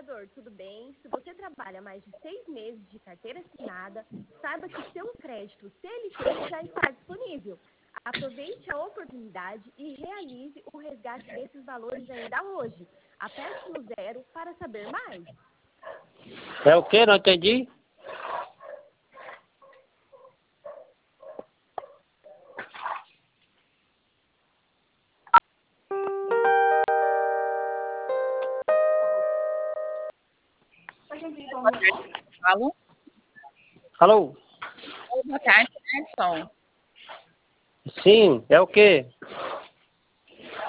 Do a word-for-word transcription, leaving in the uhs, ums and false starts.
trabalhador, tudo bem? Se você trabalha mais de seis meses de carteira assinada, saiba que seu crédito C L T já está disponível. Aproveite a oportunidade e realize o resgate desses valores ainda hoje. Aperte no zero para saber mais. É o quê? Não entendi. Boa tarde, Paulo. Alô? Oi, boa tarde, Edson. Sim, é o quê?